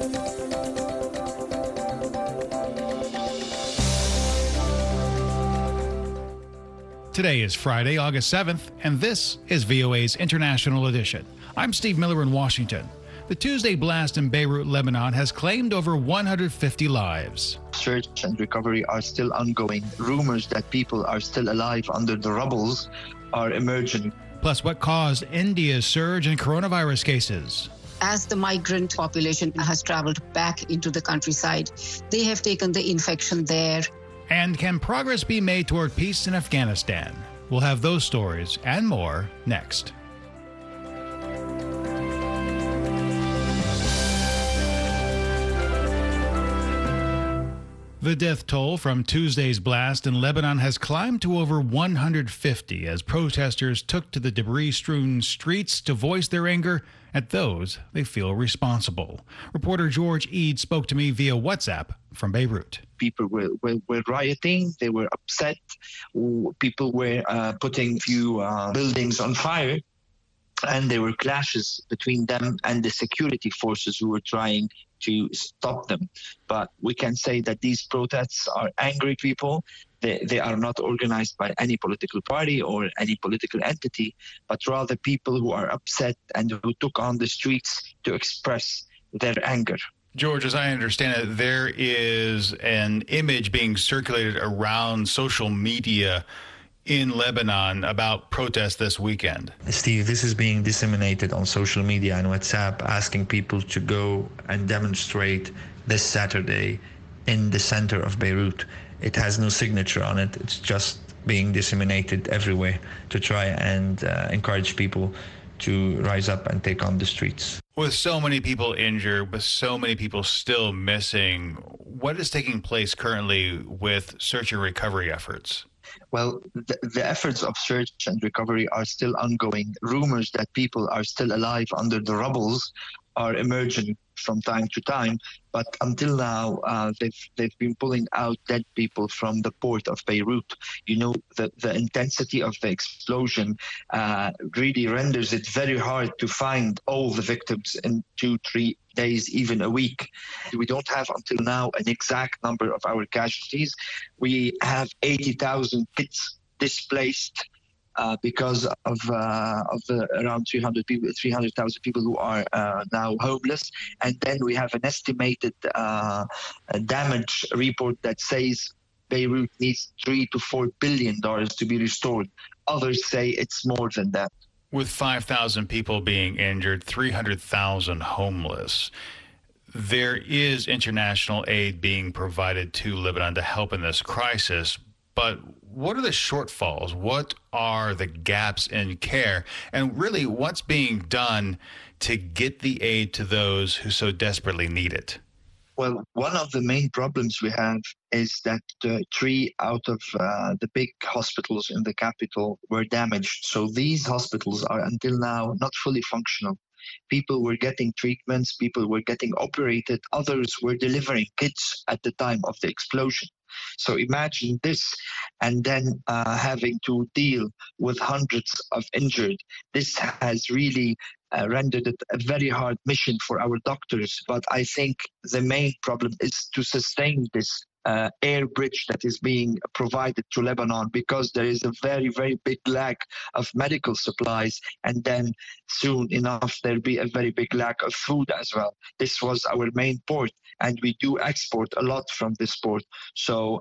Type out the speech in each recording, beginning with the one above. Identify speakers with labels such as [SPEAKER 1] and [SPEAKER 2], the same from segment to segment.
[SPEAKER 1] Today is Friday, August 7th, and this is VOA's International Edition. I'm Steve Miller in Washington. The Tuesday blast in Beirut, Lebanon has claimed over 150 lives.
[SPEAKER 2] Search and recovery are still ongoing. Rumors that people are still alive under the rubbles are emerging.
[SPEAKER 1] Plus, what caused India's surge in coronavirus cases?
[SPEAKER 3] As the migrant population has traveled back into the countryside, they have taken the infection there.
[SPEAKER 1] And can progress be made toward peace in Afghanistan? We'll have those stories and more next. The death toll from Tuesday's blast in Lebanon has climbed to over 150 as protesters took to the debris-strewn streets to voice their anger at those they feel responsible. Reporter George Eid spoke to me via WhatsApp from Beirut.
[SPEAKER 2] People were rioting, they were upset, people were putting few buildings on fire, and there were clashes between them and the security forces who were trying to stop them. But we can say that these protests are angry people. They are not organized by any political party or any political entity, but rather people who are upset and who took on the streets to express their anger.
[SPEAKER 1] George, as I understand it, there is an image being circulated around social media in Lebanon about protests this weekend.
[SPEAKER 4] Steve, this is being disseminated on social media and WhatsApp, asking people to go and demonstrate this Saturday in the center of Beirut. It has no signature on it. It's just being disseminated everywhere to try and encourage people to rise up and take on the streets.
[SPEAKER 1] With so many people injured, with so many people still missing, what is taking place currently with search and recovery efforts?
[SPEAKER 2] Well, the efforts of search and recovery are still ongoing. Rumors that people are still alive under the rubbles are emerging from time to time, but until now they've been pulling out dead people from the port of Beirut. You know, the intensity of the explosion really renders it very hard to find all the victims in 2-3 days, even a week. We don't have until now an exact number of our casualties. We have 80,000 kids displaced because of the around 300,000 people who are now homeless. And then we have an estimated damage report that says Beirut needs $3 to $4 billion to be restored. Others say it's more than that.
[SPEAKER 1] With 5,000 people being injured, 300,000 homeless, there is international aid being provided to Lebanon to help in this crisis. But what are the shortfalls? What are the gaps in care? And really, what's being done to get the aid to those who so desperately need it?
[SPEAKER 2] Well, one of the main problems we have is that 3 out of the big hospitals in the capital were damaged. So these hospitals are until now not fully functional. People were getting treatments, people were getting operated, others were delivering kids at the time of the explosion. So imagine this, and then having to deal with hundreds of injured. This has really rendered it a very hard mission for our doctors. But I think the main problem is to sustain this air bridge that is being provided to Lebanon, because there is a very, very big lack of medical supplies, and then soon enough there'll be a very big lack of food as well. This was our main port, and we do export a lot from this port. So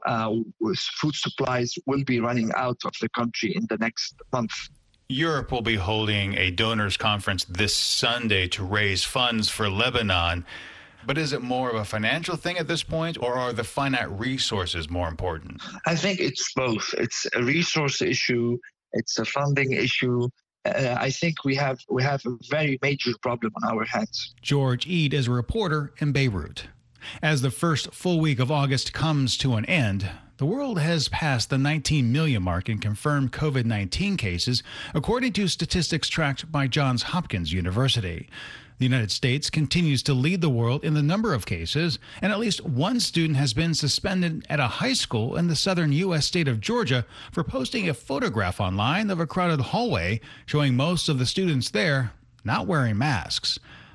[SPEAKER 2] food supplies will be running out of the country in the next month.
[SPEAKER 1] Europe will be holding a donors conference this Sunday to raise funds for Lebanon. But is it more of a financial thing at this point, or are the finite resources more important?
[SPEAKER 2] I think it's both. It's a resource issue. It's a funding issue. I think we have a very major problem on our hands.
[SPEAKER 1] George Eid is a reporter in Beirut. As the first full week of August comes to an end, the world has passed the 19 million mark in confirmed COVID-19 cases, according to statistics tracked by Johns Hopkins University. The United States continues to lead the world in the number of cases, and at least one student has been suspended at a high school in the southern U.S. state of Georgia for posting a photograph online of a crowded hallway showing most of the students there not wearing masks.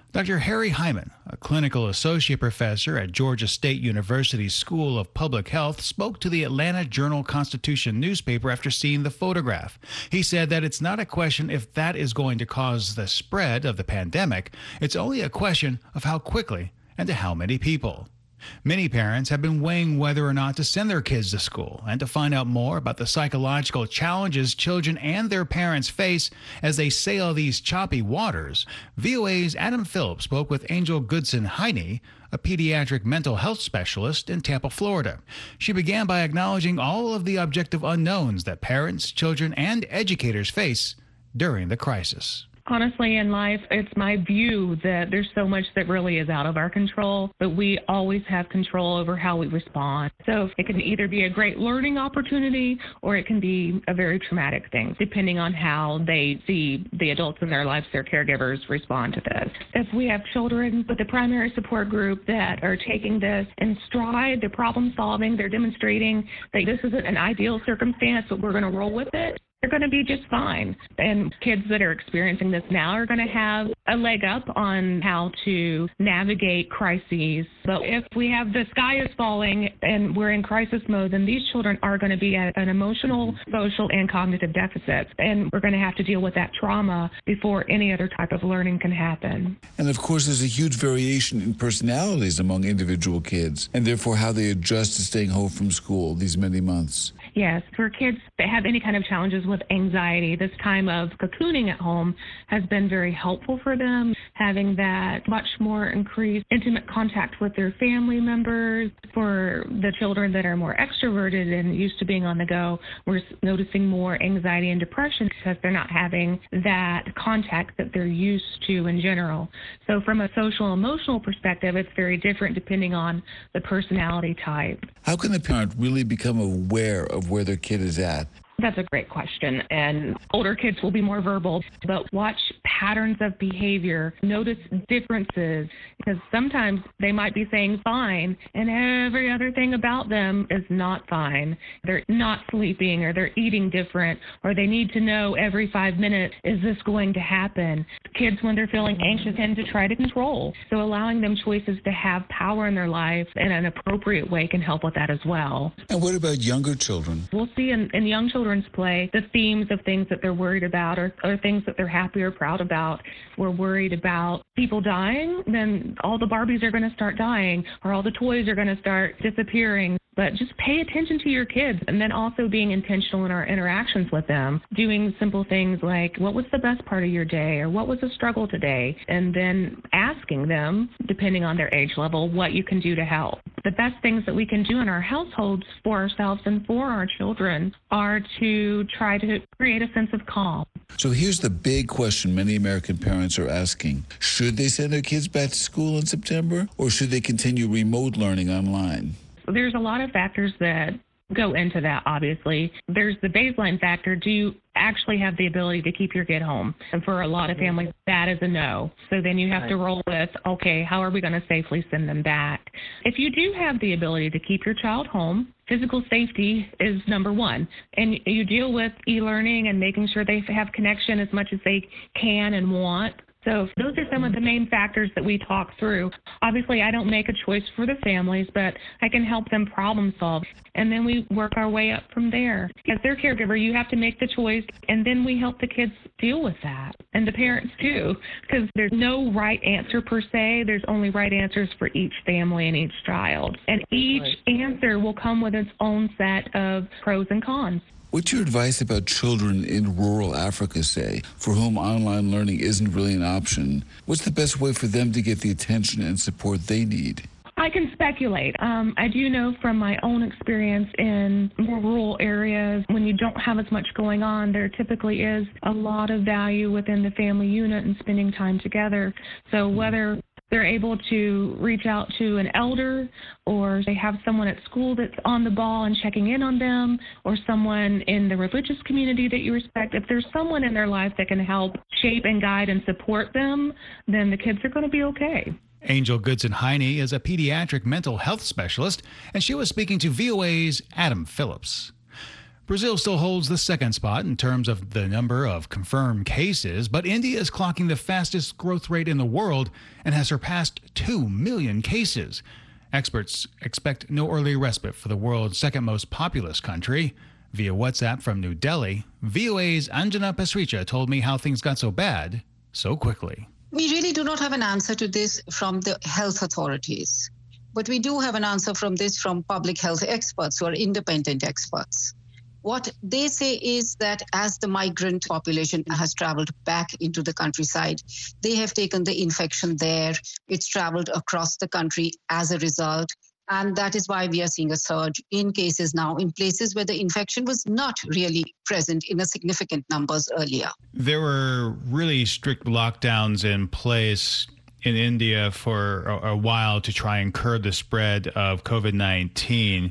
[SPEAKER 1] Dr. Harry Hyman, a clinical associate professor at Georgia State University's School of Public Health, spoke to the Atlanta Journal-Constitution newspaper after seeing the photograph. He said that it's not a question if that is going to cause the spread of the pandemic. It's only a question of how quickly and to how many people. Many parents have been weighing whether or not to send their kids to school, and to find out more about the psychological challenges children and their parents face as they sail these choppy waters, VOA's Adam Phillips spoke with Angel Goodson-Heine, a pediatric mental health specialist in Tampa, Florida. She began by acknowledging all of the objective unknowns that parents, children, and educators face during the crisis.
[SPEAKER 5] Honestly, in life, it's my view that there's so much that really is out of our control, but we always have control over how we respond. So it can either be a great learning opportunity or it can be a very traumatic thing, depending on how they see the adults in their lives, their caregivers, respond to this. If we have children with a primary support group that are taking this in stride, they're problem solving, they're demonstrating that this isn't an ideal circumstance, but we're going to roll with it, they're going to be just fine. And kids that are experiencing this now are going to have a leg up on how to navigate crises. But if we have the sky is falling and we're in crisis mode, then these children are going to be at an emotional, social, and cognitive deficit. And we're going to have to deal with that trauma before any other type of learning can happen.
[SPEAKER 6] And of course, there's a huge variation in personalities among individual kids, and therefore how they adjust to staying home from school these many months.
[SPEAKER 5] Yes, for kids that have any kind of challenges with anxiety, this time of cocooning at home has been very helpful for them, having that much more increased intimate contact with their family members. For the children that are more extroverted and used to being on the go, we're noticing more anxiety and depression because they're not having that contact that they're used to in general. So from a social emotional perspective, it's very different depending on the personality type.
[SPEAKER 6] How can the parent really become aware of where their kid is at?
[SPEAKER 5] That's a great question. And older kids will be more verbal, but watch patterns of behavior, notice differences, because sometimes they might be saying fine and every other thing about them is not fine. They're not sleeping, or they're eating different, or they need to know every 5 minutes, is this going to happen? Kids, when they're feeling anxious, tend to try to control. So allowing them choices to have power in their life in an appropriate way can help with that as well.
[SPEAKER 6] And what about younger children?
[SPEAKER 5] We'll see in young children's play the themes of things that they're worried about, or things that they're happy or proud about. We're worried about people dying, then all the Barbies are going to start dying, or all the toys are going to start disappearing. But just pay attention to your kids, and then also being intentional in our interactions with them, doing simple things like, what was the best part of your day, or what was a struggle today? And then asking them, depending on their age level, what you can do to help. The best things that we can do in our households for ourselves and for our children are to try to create a sense of calm.
[SPEAKER 6] So here's the big question many American parents are asking. Should they send their kids back to school in September, or should they continue remote learning online?
[SPEAKER 5] There's a lot of factors that go into that, obviously. There's the baseline factor. Do you actually have the ability to keep your kid home? And for a lot of families, that is a no. So then you have to roll with, okay, how are we going to safely send them back? If you do have the ability to keep your child home, physical safety is number one. And you deal with e-learning and making sure they have connection as much as they can and want. So those are some of the main factors that we talk through. Obviously, I don't make a choice for the families, but I can help them problem solve. And then we work our way up from there. As their caregiver, you have to make the choice, and then we help the kids deal with that, and the parents too, because there's no right answer per se. There's only right answers for each family and each child. And each answer will come with its own set of pros and cons.
[SPEAKER 6] What's your advice about children in rural Africa, say, for whom online learning isn't really an option? What's the best way for them to get the attention and support they need?
[SPEAKER 5] I can speculate. I do know from my own experience in more rural areas, when you don't have as much going on, there typically is a lot of value within the family unit and spending time together. So whether they're able to reach out to an elder, or they have someone at school that's on the ball and checking in on them, or someone in the religious community that you respect, if there's someone in their life that can help shape and guide and support them, then the kids are going to be okay.
[SPEAKER 1] Angel Goodson-Heine is a pediatric mental health specialist, and she was speaking to VOA's Adam Phillips. Brazil still holds the second spot in terms of the number of confirmed cases, but India is clocking the fastest growth rate in the world and has surpassed 2 million cases. Experts expect no early respite for the world's second most populous country. Via WhatsApp from New Delhi, VOA's Anjana Pasricha told me how things got so bad so quickly.
[SPEAKER 3] We really do not have an answer to this from the health authorities, but we do have an answer from public health experts who are independent experts. What they say is that as the migrant population has traveled back into the countryside, they have taken the infection there. It's traveled across the country as a result. And that is why we are seeing a surge in cases now in places where the infection was not really present in a significant numbers earlier.
[SPEAKER 1] There were really strict lockdowns in place in India for a while to try and curb the spread of COVID-19.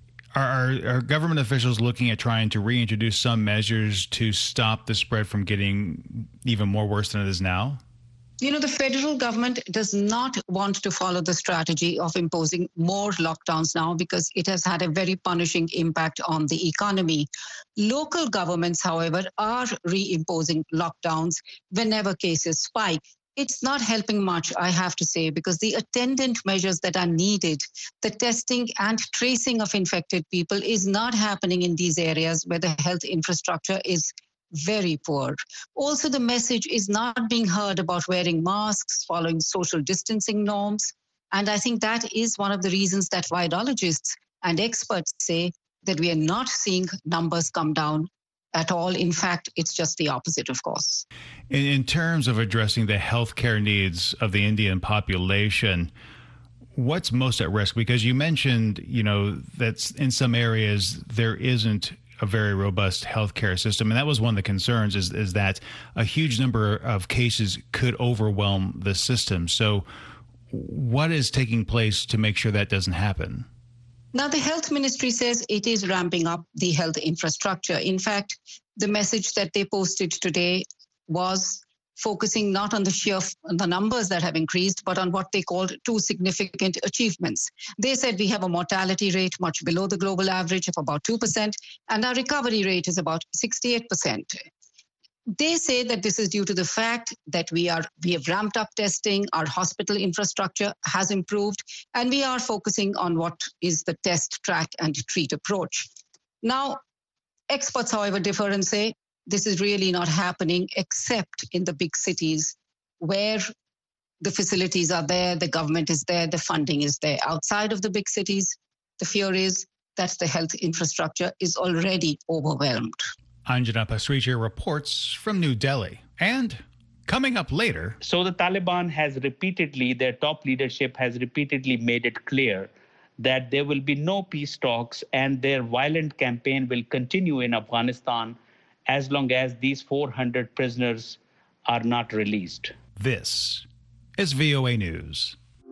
[SPEAKER 1] Are government officials looking at trying to reintroduce some measures to stop the spread from getting even more worse than it is now?
[SPEAKER 3] You know, the federal government does not want to follow the strategy of imposing more lockdowns now because it has had a very punishing impact on the economy. Local governments, however, are reimposing lockdowns whenever cases spike. It's not helping much, I have to say, because the attendant measures that are needed, the testing and tracing of infected people is not happening in these areas where the health infrastructure is very poor. Also, the message is not being heard about wearing masks, following social distancing norms. And I think that is one of the reasons that virologists and experts say that we are not seeing numbers come down at all. In fact, it's just the opposite, of course.
[SPEAKER 1] In terms of addressing the healthcare needs of the Indian population, what's most at risk? Because you mentioned, that in some areas there isn't a very robust healthcare system. And that was one of the concerns is that a huge number of cases could overwhelm the system. So what is taking place to make sure that doesn't happen?
[SPEAKER 3] Now, the health ministry says it is ramping up the health infrastructure. In fact, the message that they posted today was focusing not on the numbers that have increased, but on what they called two significant achievements. They said we have a mortality rate much below the global average of about 2%, and our recovery rate is about 68%. They say that this is due to the fact that we have ramped up testing, our hospital infrastructure has improved, and we are focusing on what is the test, track, and treat approach. Now, experts, however, differ and say this is really not happening except in the big cities where the facilities are there, the government is there, the funding is there. Outside of the big cities, the fear is that the health infrastructure is already overwhelmed.
[SPEAKER 1] Anjana Pasricha reports from New Delhi. And coming up later.
[SPEAKER 7] So the Taliban their top leadership has repeatedly made it clear that there will be no peace talks and their violent campaign will continue in Afghanistan as long as these 400 prisoners are not released.
[SPEAKER 1] This is VOA News.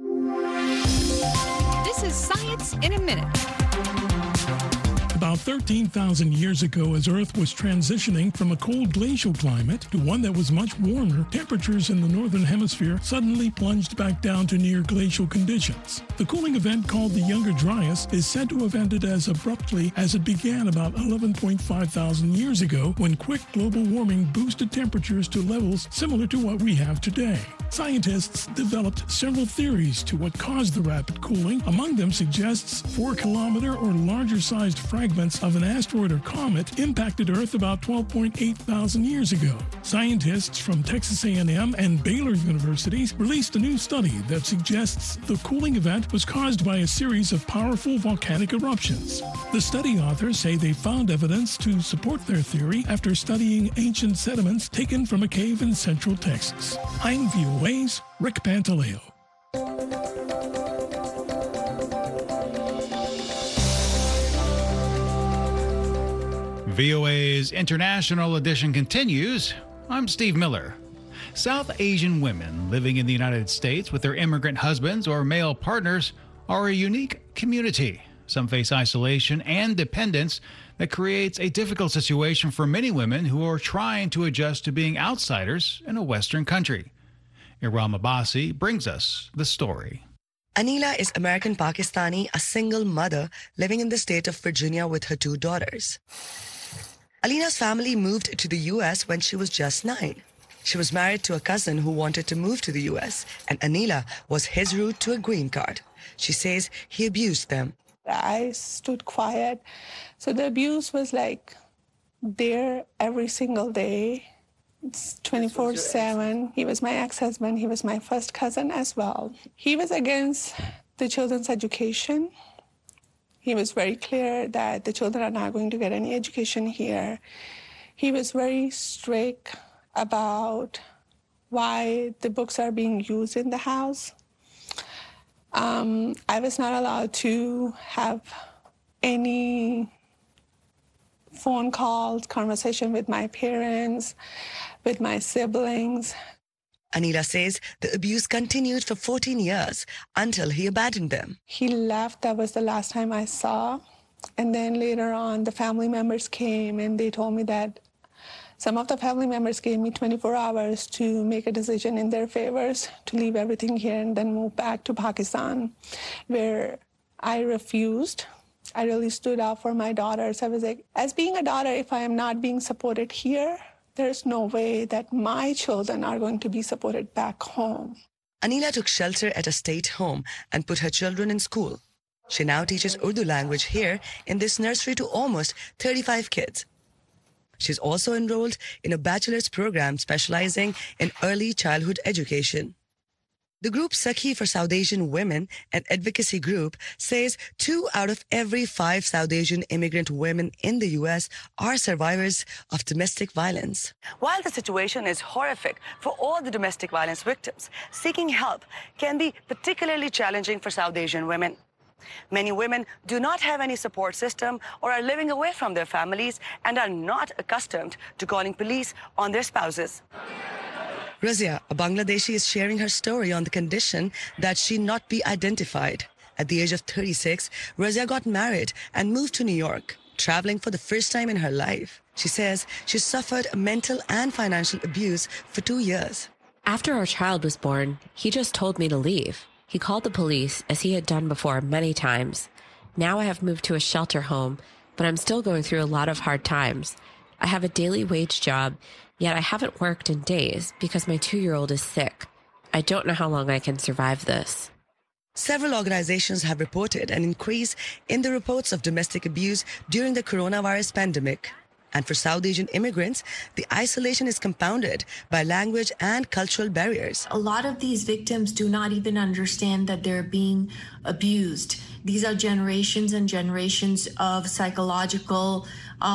[SPEAKER 8] This is Science in a Minute.
[SPEAKER 9] About 13,000 years ago, as Earth was transitioning from a cold glacial climate to one that was much warmer, temperatures in the northern hemisphere suddenly plunged back down to near glacial conditions. The cooling event called the Younger Dryas is said to have ended as abruptly as it began about 11.5 thousand years ago, when quick global warming boosted temperatures to levels similar to what we have today. Scientists developed several theories to what caused the rapid cooling. Among them suggests 4-kilometer or larger-sized fragments of an asteroid or comet impacted Earth about 12.8 thousand years ago. Scientists from Texas A&M and Baylor universities released a new study that suggests the cooling event was caused by a series of powerful volcanic eruptions. The study authors say they found evidence to support their theory after studying ancient sediments taken from a cave in central Texas. I'm VOA's Rick Pantaleo.
[SPEAKER 1] VOA's International Edition continues. I'm Steve Miller. South Asian women living in the United States with their immigrant husbands or male partners are a unique community. Some face isolation and dependence that creates a difficult situation for many women who are trying to adjust to being outsiders in a Western country. Iram Abbasi brings us the story.
[SPEAKER 10] Anila is American Pakistani, a single mother living in the state of Virginia with her 2 daughters. Alina's family moved to the U.S. when she was just 9. She was married to a cousin who wanted to move to the U.S., and Anila was his route to a green card. She says he abused them.
[SPEAKER 11] I stood quiet. So the abuse was like there every single day. It's 24/7. He was my ex-husband. He was my first cousin as well. He was against the children's education. He was very clear that the children are not going to get any education here. He was very strict about why the books are being used in the house. I was not allowed to have any phone calls, conversation with my parents, with my siblings.
[SPEAKER 10] Anila says the abuse continued for 14 years until he abandoned them.
[SPEAKER 11] He left. That was the last time I saw. And then later on, the family members came and they told me that some of the family members gave me 24 hours to make a decision in their favors, to leave everything here and then move back to Pakistan, where I refused. I really stood up for my daughters. I was like, as being a daughter, if I am not being supported here, there's no way that my children are going to be supported back home.
[SPEAKER 10] Anila took shelter at a state home and put her children in school. She now teaches Urdu language here in this nursery to almost 35 kids. She's also enrolled in a bachelor's program specializing in early childhood education. The group Sakhi for South Asian Women, an advocacy group, says 2 out of every 5 South Asian immigrant women in the U.S. are survivors of domestic violence. While the situation is horrific for all the domestic violence victims, seeking help can be particularly challenging for South Asian women. Many women do not have any support system or are living away from their families and are not accustomed to calling police on their spouses. Razia, a Bangladeshi, is sharing her story on the condition that she not be identified. At the age of 36, Razia got married and moved to New York, traveling for the first time in her life. She says she suffered mental and financial abuse for 2 years.
[SPEAKER 12] After our child was born, he just told me to leave. He called the police, as he had done before many times. Now I have moved to a shelter home, but I'm still going through a lot of hard times. I have a daily wage job, yet I haven't worked in days because my 2-year-old is sick. I don't know how long I can survive this.
[SPEAKER 10] Several organizations have reported an increase in the reports of domestic abuse during the coronavirus pandemic. And for South Asian immigrants, the isolation is compounded by language and cultural barriers.
[SPEAKER 13] A lot of these victims do not even understand that they're being abused. These are generations and generations of psychological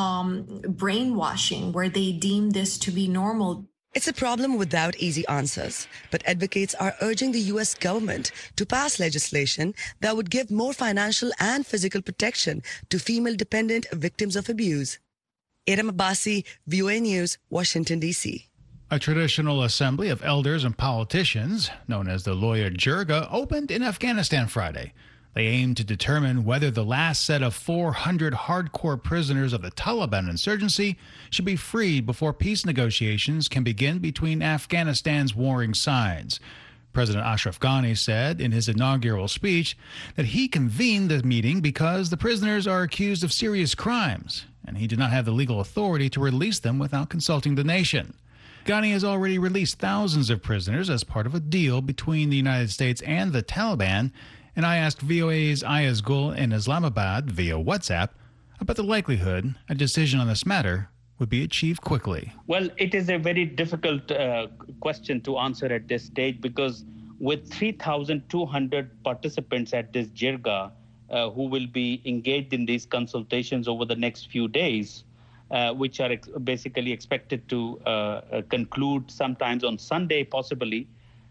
[SPEAKER 13] brainwashing where they deem this to be normal.
[SPEAKER 10] It's a problem without easy answers, but advocates are urging the U.S. government to pass legislation that would give more financial and physical protection to female-dependent victims of abuse. Iram Abbasi, VOA News, Washington, D.C.
[SPEAKER 1] A traditional assembly of elders and politicians, known as the Loya Jirga, opened in Afghanistan Friday. They aim to determine whether the last set of 400 hardcore prisoners of the Taliban insurgency should be freed before peace negotiations can begin between Afghanistan's warring sides. President Ashraf Ghani said in his inaugural speech that he convened the meeting because the prisoners are accused of serious crimes, and he did not have the legal authority to release them without consulting the nation. Ghani has already released thousands of prisoners as part of a deal between the United States and the Taliban, and I asked VOA's Ayaz Gul in Islamabad via WhatsApp about the likelihood a decision on this matter would be achieved quickly.
[SPEAKER 7] Well, it is a very difficult question to answer at this stage because with 3,200 participants at this Jirga who will be engaged in these consultations over the next few days, which are basically expected to conclude sometimes on Sunday, possibly,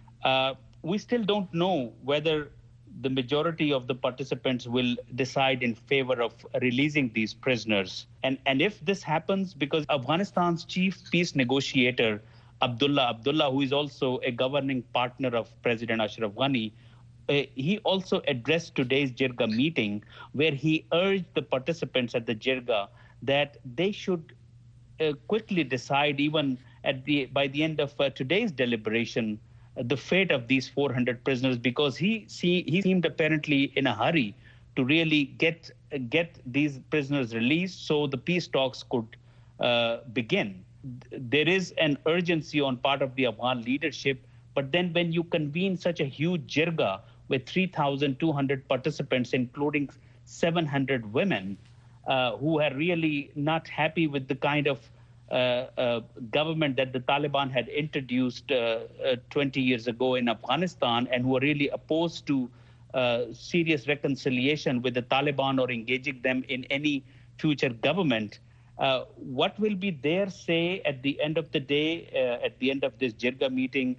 [SPEAKER 7] we still don't know whether the majority of the participants will decide in favor of releasing these prisoners. And if this happens, because Afghanistan's chief peace negotiator, Abdullah, who is also a governing partner of President Ashraf Ghani, he also addressed today's Jirga meeting where he urged the participants at the Jirga that they should quickly decide, even by the end of today's deliberation, the fate of these 400 prisoners, because he seemed apparently in a hurry to really get these prisoners released so the peace talks could begin. There is an urgency on part of the Afghan leadership, but then when you convene such a huge jirga with 3,200 participants, including 700 women, who are really not happy with the kind of government that the Taliban had introduced 20 years ago in Afghanistan, and who are really opposed to serious reconciliation with the Taliban or engaging them in any future government. What will be their say at the end of the day, at the end of this Jirga meeting,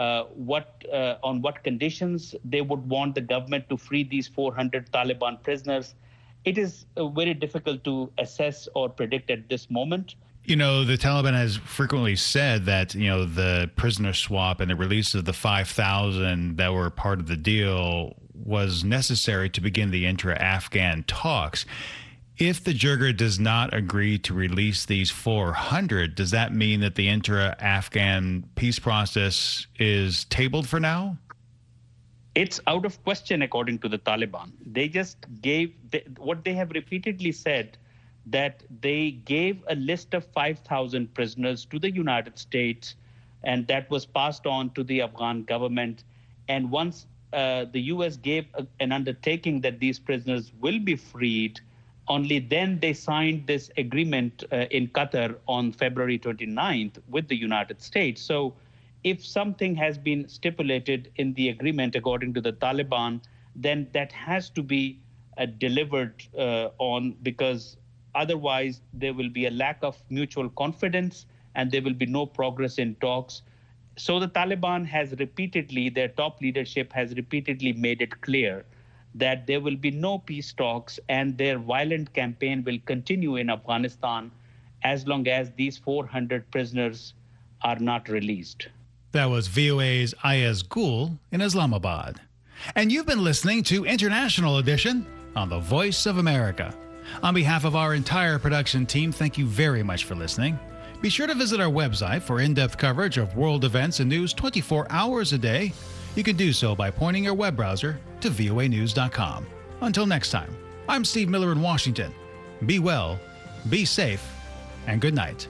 [SPEAKER 7] on what conditions they would want the government to free these 400 Taliban prisoners? It is very difficult to assess or predict at this moment.
[SPEAKER 1] You know, the Taliban has frequently said that, you know, the prisoner swap and the release of the 5,000 that were part of the deal was necessary to begin the intra-Afghan talks. If the Jirga does not agree to release these 400, does that mean that the intra-Afghan peace process is tabled for now?
[SPEAKER 7] It's out of question, according to the Taliban. They just gave what they have repeatedly said, that they gave a list of 5,000 prisoners to the United States, and that was passed on to the Afghan government. And once the U.S. gave an undertaking that these prisoners will be freed, only then they signed this agreement in Qatar on February 29th with the United States. So if something has been stipulated in the agreement, according to the Taliban, then that has to be delivered on, because otherwise there will be a lack of mutual confidence and there will be no progress in talks. So the Taliban has repeatedly, their top leadership has repeatedly made it clear that there will be no peace talks, and their violent campaign will continue in Afghanistan as long as these 400 prisoners are not released.
[SPEAKER 1] That was VOA's Ayaz Gul in Islamabad. And you've been listening to International Edition on the Voice of America. On behalf of our entire production team, thank you very much for listening. Be sure to visit our website for in-depth coverage of world events and news 24 hours a day. You can do so by pointing your web browser to voanews.com. Until next time, I'm Steve Miller in Washington. Be well, be safe, and good night.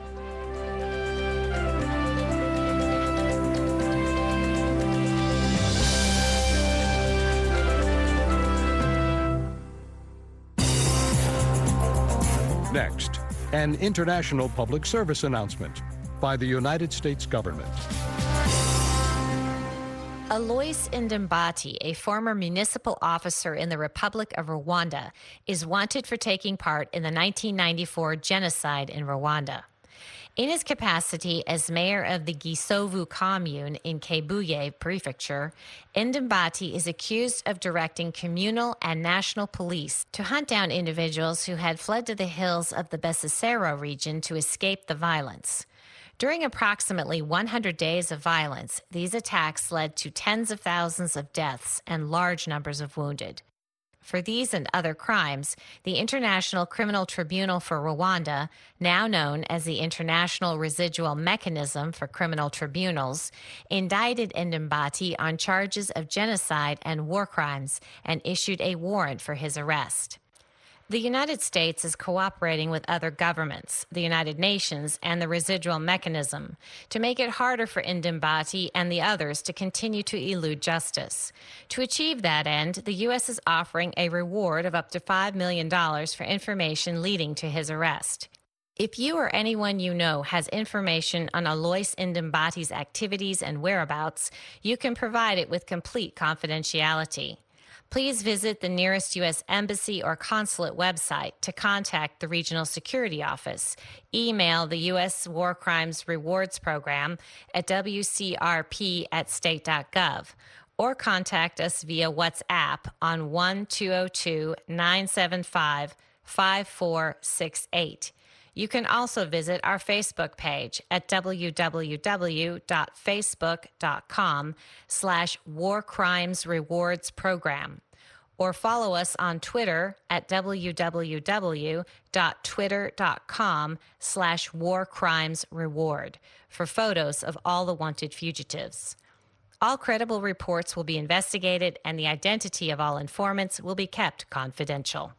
[SPEAKER 14] Next, an international public service announcement by the United States government.
[SPEAKER 15] Alois Ndimbati, a former municipal officer in the Republic of Rwanda, is wanted for taking part in the 1994 genocide in Rwanda. In his capacity as mayor of the Gisovu commune in Kibuye Prefecture, Ndimbati is accused of directing communal and national police to hunt down individuals who had fled to the hills of the Besesero region to escape the violence. During approximately 100 days of violence, these attacks led to tens of thousands of deaths and large numbers of wounded. For these and other crimes, the International Criminal Tribunal for Rwanda, now known as the International Residual Mechanism for Criminal Tribunals, indicted Ndimbati on charges of genocide and war crimes and issued a warrant for his arrest. The United States is cooperating with other governments, the United Nations, and the Residual Mechanism to make it harder for Ndimbati and the others to continue to elude justice. To achieve that end, the U.S. is offering a reward of up to $5 million for information leading to his arrest. If you or anyone you know has information on Alois Ndimbati's activities and whereabouts, you can provide it with complete confidentiality. Please visit the nearest U.S. Embassy or Consulate website to contact the Regional Security Office, email the U.S. War Crimes Rewards Program at wcrp@state.gov, or contact us via WhatsApp on 1-202-975-5468. You can also visit our Facebook page at www.facebook.com/War Crimes Rewards Program, or follow us on Twitter at www.twitter.com/War Crimes Reward for photos of all the wanted fugitives. All credible reports will be investigated, and the identity of all informants will be kept confidential.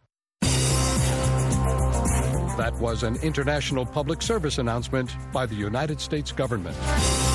[SPEAKER 14] That was an international public service announcement by the United States government.